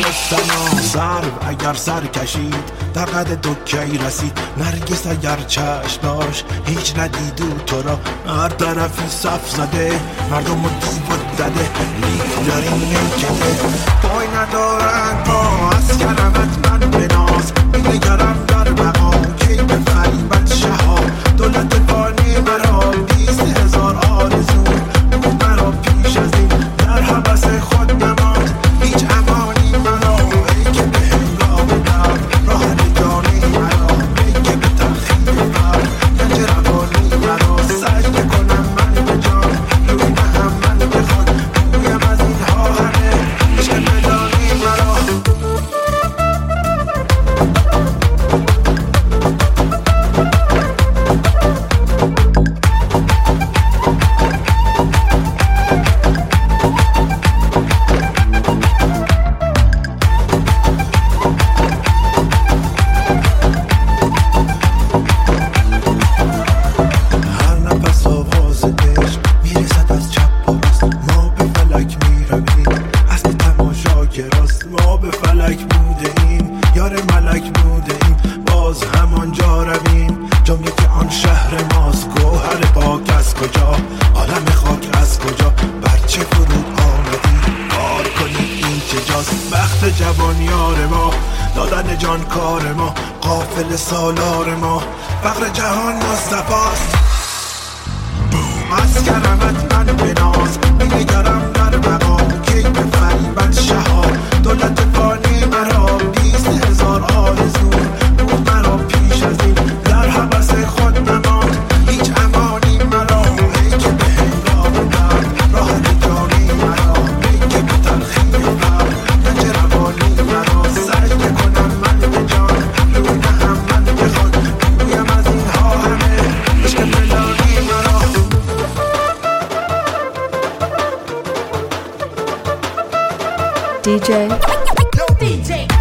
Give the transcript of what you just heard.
سنا سرو اگر سر کشید در قد دکی رسید، نرگس اگر چشم داشت هیچ ندید و تو را، هر طرفی صف زده مردم و دیوت زده، لیک داریم نمکده پای ندارند با از کرمت من بناز، می‌نگرم در بقا کی به فریبت شها، دولت فانی مرا 20,000 آرزو بود مرا پیش از این در حبس خود نماند، هیچ امانی مرا ای که به هنگام درد راه نجانی مرا ای که به تلخی مرد گنج روانی مرا سجده کنم من به جان روی نهم من بخواد بویم از اینها همه عشق مدانی مرا. ما به فلک بوده ایم یار ملک بوده ایم باز همانجا رویم، جمله که آن شهر ماست، گوهر پاک از کجا، عالم خاک از کجا، برچه فرود آمدی کار کنید این چه جاست، بخت جوان یار ما، دادن جان کار ما، قافل سالار ما، فقر جهان مصطفاست. از کرمت من بناز، می‌نگرم در بقا کی به فریبت شها، دولت فانی مرا 20,000 آرزو بود مرا پیش از این در حبس خود نماند، هیچ امانی مرا ای که به هنگام درد راه نجانی مرا ای که به تلخی مرد گنج روانی مرا سجده کنم من به جان روی نهم من بخواد بویم از اینها همه عشق ملانی مرا. DJ. Yo, DJ.